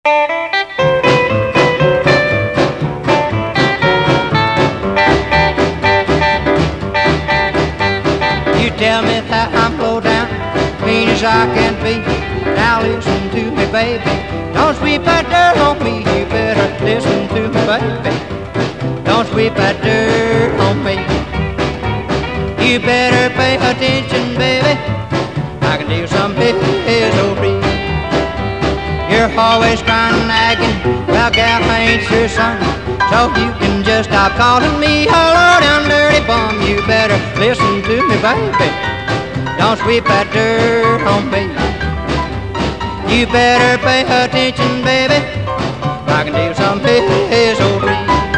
You tell me that I'm low down, mean as I can be. Now listen to me, baby. Don't sweep that dirt on me. You better listen to me, baby. Don't sweep that dirt on me. You better pay attention, baby. I can do some misery. You're always crying and nagging, well, gal, I ain't your son. So you can just stop calling me a low-down dirty bum. You better listen to me, baby. Don't sweep that dirt on me. You better pay attention, baby. I can do some misery.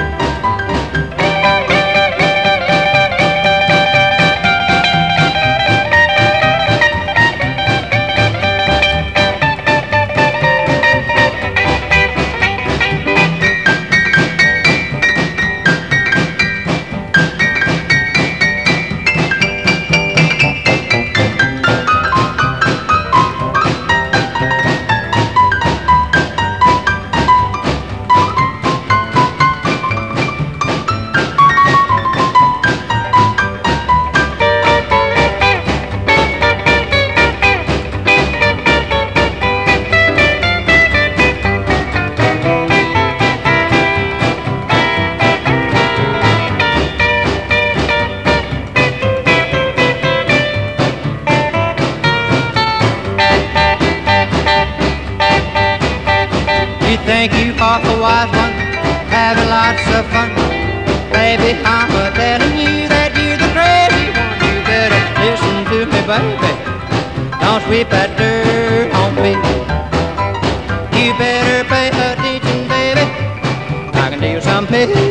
You think you are the wise one, having lots of fun. Baby, I'm telling you that you're the crazy one. You better listen to me, baby. Don't sweep that dirt on me. You better pay attention, baby. I can do some